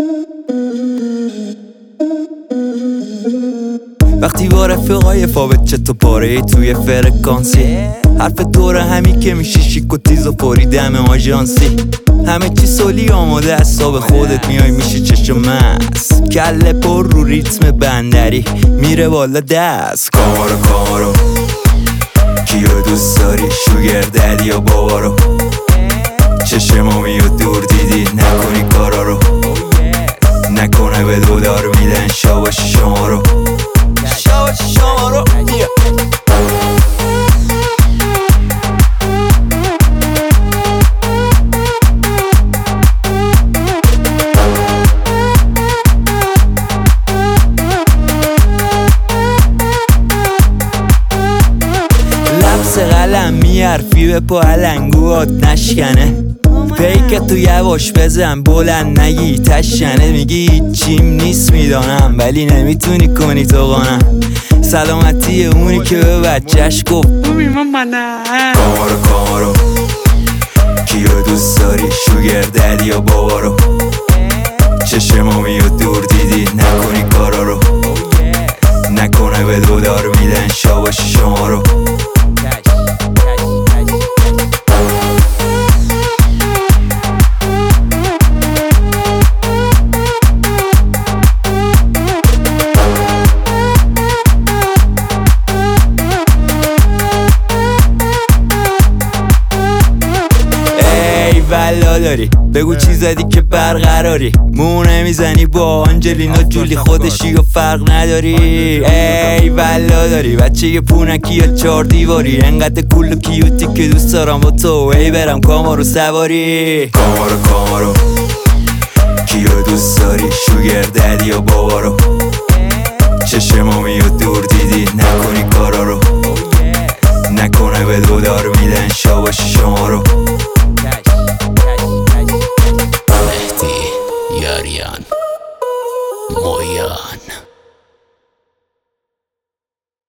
وقتی با رفقای فابت چطور پاره توی فرکانسی، حرف دور همی که میشه شیک و تیز و پری دم آژانسی. همه چی سولی آماده از صاحب خودت میای میشه چشم مست، کله پر رو ریتم بندری میره بالا دست. کامارو کیو دوست داری شوگر ددی یا بابا رو؟ چشمامی و دور دیدی نکنی کارا رو، نکنه به دلار میدن شاباش شما رو. لبس قلم میارفی به پا علنگوات نشکنه، پیک تو یواش بزن بلند نگی تشنه. میگی چیم نیست میدانم ولی نمیتونی کنی تو قانم، سلامتی اونی که به بچهش گفت کامارو کیو دوست داری شوگر ددی یا بابا رو؟ چشمامی و دور دیدی نکنی کارا رو، نکنه به دلار میدن شاباش شما رو. بلا داری بگو چی زدی که برقراری، مو نمیزنی با آنجلینا جولی خودشی و فرق نداری. ای بلا داری بچه یه پونکی یا 4 دیواری، انقدر کول و کیوتی که دوست دارم با تو ای برم کامارو سواری. کامارو کیو دوست داری شوگر ددی یا بابا رو؟ چشمامی و دور دیدی نکنی کارا رو، نکنه به دلار میدن شاباش شما رو. یاریان مویان